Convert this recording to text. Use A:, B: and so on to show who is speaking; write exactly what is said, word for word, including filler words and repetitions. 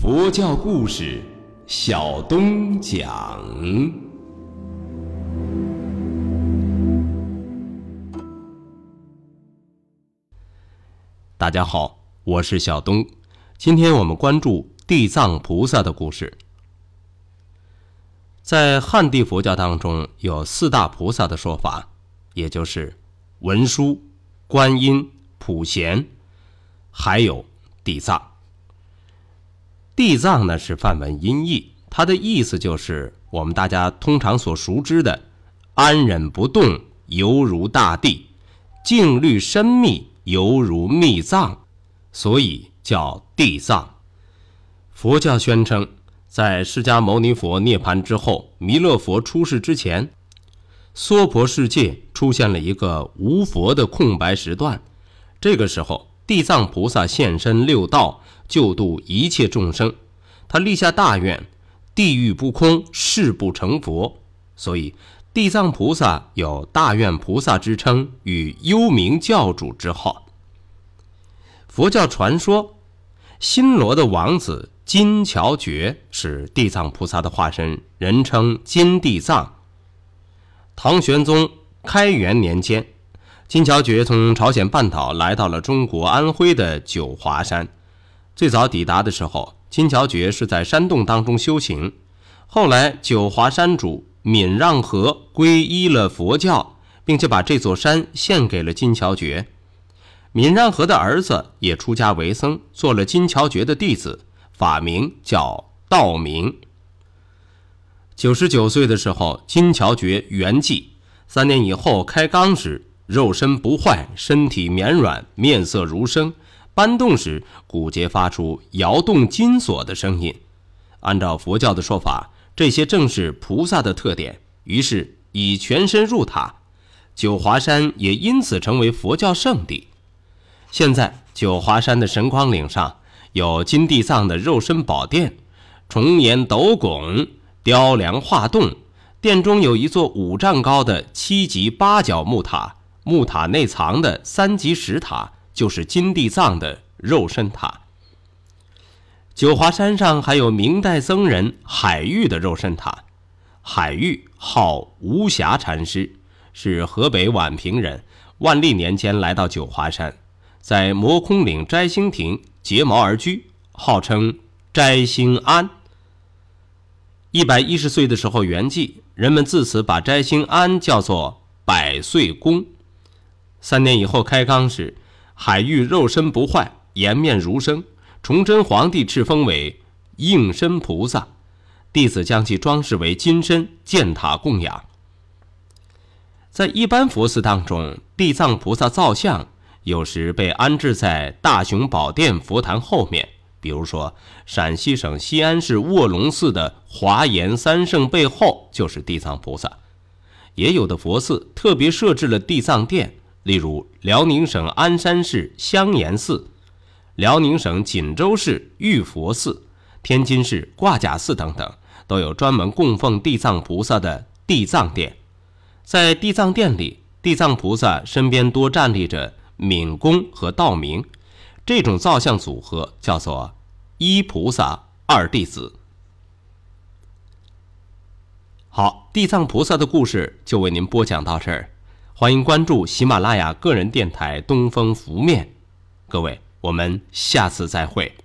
A: 佛教故事，小东讲。大家好，我是小东。今天我们关注地藏菩萨的故事。在汉地佛教当中，有四大菩萨的说法，也就是文殊、观音、普贤，还有地藏。地藏呢是梵文音译，它的意思就是我们大家通常所熟知的安忍不动，犹如大地，静虑深密，犹如密藏，所以叫地藏。佛教宣称，在释迦牟尼佛涅槃之后，弥勒佛出世之前，娑婆世界出现了一个无佛的空白时段。这个时候，地藏菩萨现身六道，救度一切众生。他立下大愿，地狱不空，誓不成佛，所以地藏菩萨有大愿菩萨之称，与幽冥教主之号。佛教传说，新罗的王子金乔觉是地藏菩萨的化身，人称金地藏。唐玄宗开元年间，金乔觉从朝鲜半岛来到了中国安徽的九华山。最早抵达的时候，金乔觉是在山洞当中修行，后来九华山主闵让和皈依了佛教，并且把这座山献给了金乔觉。闵让和的儿子也出家为僧，做了金乔觉的弟子，法名叫道明。九十九岁的时候，金乔觉圆寂，三年以后开缸时，肉身不坏，身体绵软，面色如生，搬动时骨节发出摇动金锁的声音。按照佛教的说法，这些正是菩萨的特点，于是以全身入塔，九华山也因此成为佛教圣地。现在九华山的神光岭上有金地藏的肉身宝殿，重檐斗拱，雕梁画栋，殿中有一座五丈高的七级八角木塔，木塔内藏的三级石塔就是金地藏的肉身塔。九华山上还有明代僧人海玉的肉身塔。海玉号无暇禅师，是河北宛平人，万历年间来到九华山，在魔空岭摘星亭结毛而居，号称摘星庵。一百一十岁的时候圆寂，人们自此把摘星庵叫做百岁宫。三年以后开缸时，海玉肉身不坏，颜面如生，崇祯皇帝敕封为应身菩萨，弟子将其装饰为金身，建塔供养。在一般佛寺当中，地藏菩萨造像有时被安置在大雄宝殿佛坛后面，比如说陕西省西安市卧龙寺的华严三圣背后就是地藏菩萨。也有的佛寺特别设置了地藏殿，例如辽宁省鞍山市香岩寺、辽宁省锦州市玉佛寺、天津市挂甲寺等等，都有专门供奉地藏菩萨的地藏殿。在地藏殿里，地藏菩萨身边多站立着闵公和道明，这种造像组合叫做一菩萨二弟子。好，地藏菩萨的故事就为您播讲到这儿，欢迎关注喜马拉雅个人电台东风拂面。各位，我们下次再会。